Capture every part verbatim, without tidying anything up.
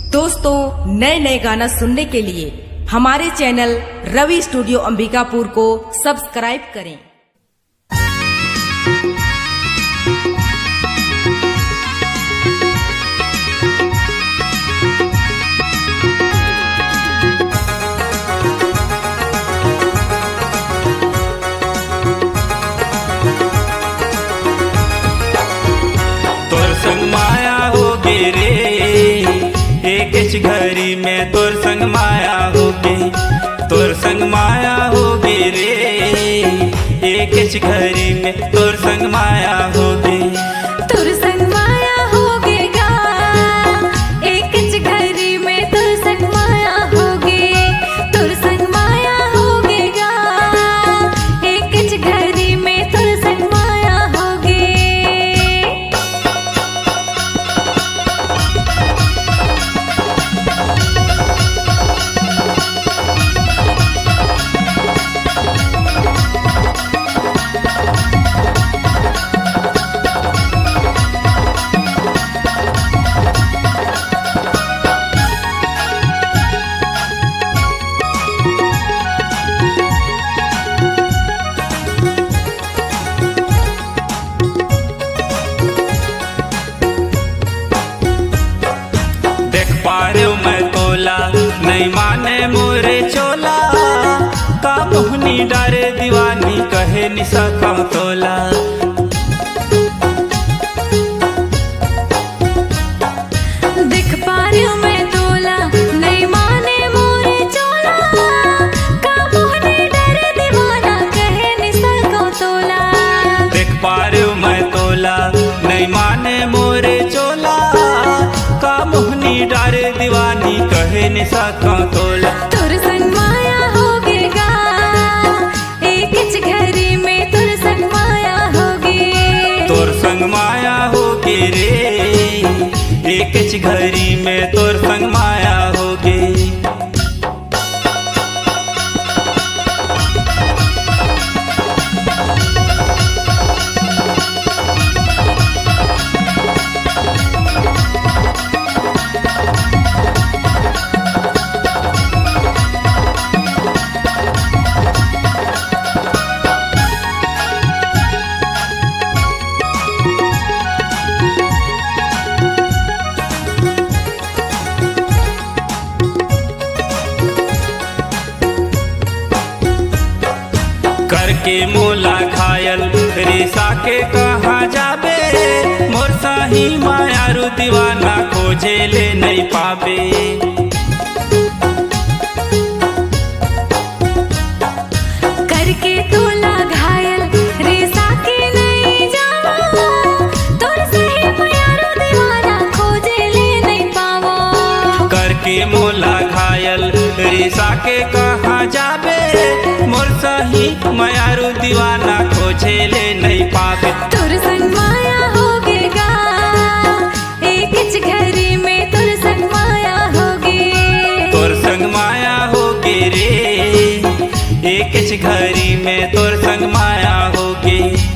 दोस्तों, नए नए गाना सुनने के लिए हमारे चैनल रवि स्टूडियो अंबिकापुर को सब्सक्राइब करें। तोर संग माया होगे रे, एक घड़ी में तोर संग माया होगे। तोर संग माया होगे रे, एक घड़ी में तोर संग माया होगे। तोर संग माया होगे गा, एक घड़ी में तोर संग माया होगे। तोर संग माया होगे गा, एक घड़ी में तोर संग माया होगे। देख पा रहे हो मैं तोला, नहीं माने मोरे चोला। का मोहनी डारे दीवानी कहे निशा का तोला। देख पा रही हूँ मैं तोला, नहीं माने मोरे चोला। का मोहनी डरे दीवाना कहे निशा को तोला। देख पा रहे हो मैं तोला, नहीं माने मोरे चोला। का मोहनी डारे दीवानी कहे निशा का तोला। तोर संग माया होगे गा, एक घड़ी में तोर संग माया होगे। तोर संग माया होगे रे, एक घड़ी में तोर संग माया होगे। करके मोला घायल रेसा के कहाँ जाबे। मोर साही मायारू दीवाना खोजे ले नहीं पाबे। करके तोला घायल रेसा के नहीं जावा। तोर सही मायारू दीवाना खोजे ले नहीं पावो। करके मोला घायल रेसा के कहाँ जाबे। मोर साही मायारू दीवाना खोजे ले नहीं पाबे। तोर संग माया होगे गा, एक घड़ी में तोर संग माया होगे। तोर संग माया होगे रे, एक घड़ी में तोर संग माया होगे।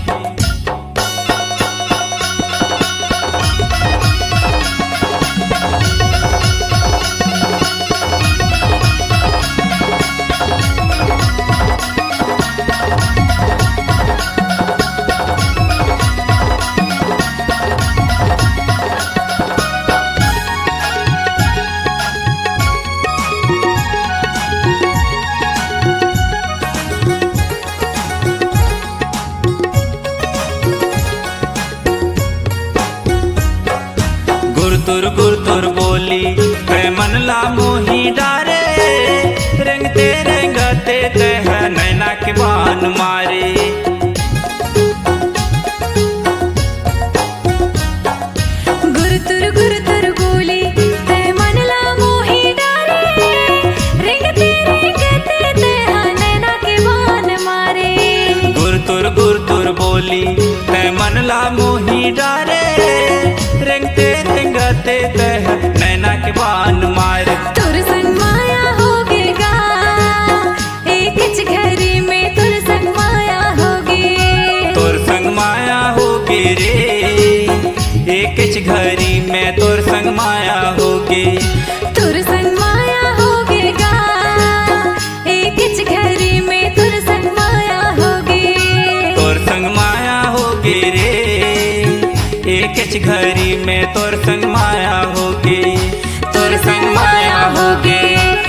गुरतुर गुरतुर बोली मैं मन ला मोही डारे। रेंगते रेंगते तह नैना के बान मारे। गुरतुर गुरतुर बोली ते मन ला मोही डारे। रेंगते रेंगते ते नैना के बान मारे। गुरतुर गुरतुर बोली मैं मन ला मोही डारे। रेंगते रेंगते तह नैना के बान मारे। तोर संग माया होगे गा, एक घड़ी में तोर संग माया होगे। तोर संग माया होगे रे, एक घड़ी में तोर संग माया होगे। तुर संग माया होगेगा, एक इच घरी में तुर संग माया होगे। तोर संग माया होगे रे, एक इच घरी में तोर संग माया होगे, तोर संग माया होगे।